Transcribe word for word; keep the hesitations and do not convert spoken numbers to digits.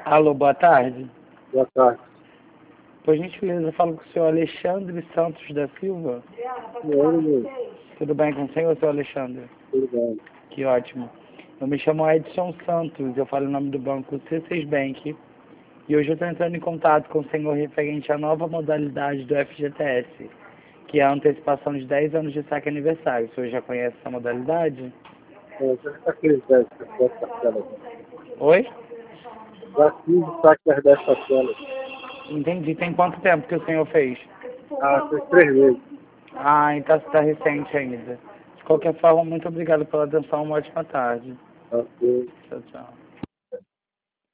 Alô, boa tarde. Boa tarde. Por gentileza, eu falo com o senhor Alexandre Santos da Silva. Oi, Tudo bem com o senhor, senhor Alexandre? tudo bem. Que ótimo. Eu me chamo Edson Santos, eu falo em nome do banco C seis Bank. E hoje eu estou entrando em contato com o senhor referente à nova modalidade do F G T S, que é a antecipação de dez anos de saque aniversário. O senhor já conhece essa modalidade? É, já está aqueles dez parcelas. Oi? Já fiz o saque das dez parcelas. Entendi. Tem quanto tempo que o senhor fez? Ah, fez três meses. Ah, então está recente ainda. De qualquer forma, muito obrigado pela atenção. Uma ótima tarde. Ok. Tchau, tchau.